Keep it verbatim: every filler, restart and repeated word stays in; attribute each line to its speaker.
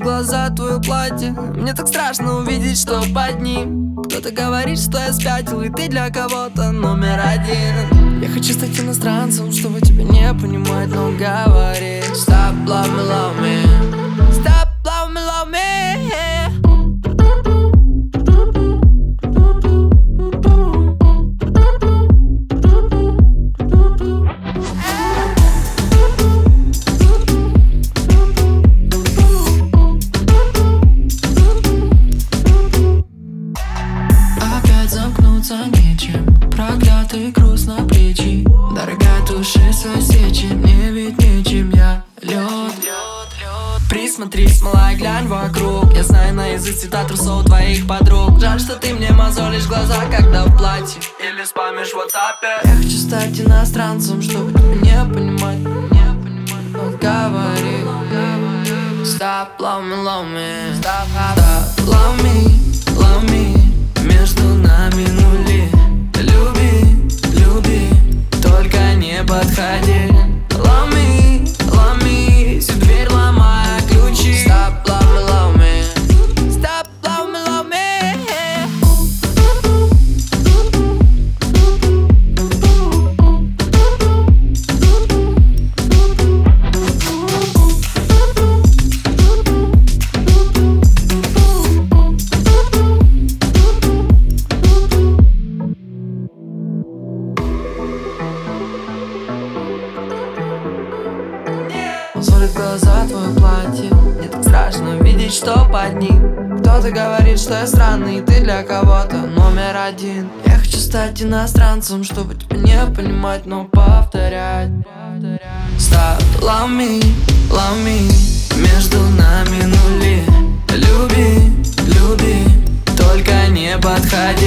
Speaker 1: глаза, твое платье. Мне так страшно увидеть, что под ним кто-то говорит, что я спятил, и ты для кого-то номер один. Я хочу стать иностранцем, чтобы тебя не понимать, но говори: Stop, love me, love me. Stop, love me, love me.
Speaker 2: Замкнуться нечем, проклятый груз на плечи. Дорогая, туши свои свечи, мне ведь нечем, я лед.
Speaker 1: Присмотрись, малая, глянь вокруг. Я знаю наизусть цвета трусов твоих подруг. Жаль, что ты мне мозолишь глаза, когда в платье или спамишь в WhatsApp.
Speaker 2: Я хочу стать иностранцем, чтобы тебя не понимать, не понимать. Но говори,
Speaker 1: Stop, love me, love me.
Speaker 2: stop, stop, love me, love me.
Speaker 1: Между нами нули. Люби, люби, только не подходи. Love me, love me. Всю дверь ломая ключи. Stop, love me, love me. Stop, love me, love me.
Speaker 2: Смотрит в глаза твое платье.
Speaker 1: Мне так страшно видеть, что под ним кто-то говорит, что я странный, и ты для кого-то номер один.
Speaker 2: Я хочу стать иностранцем, чтобы тебя не понимать, но повторять.
Speaker 1: Stop, love me, love me. Между нами нули. Люби, люби, только не подходи.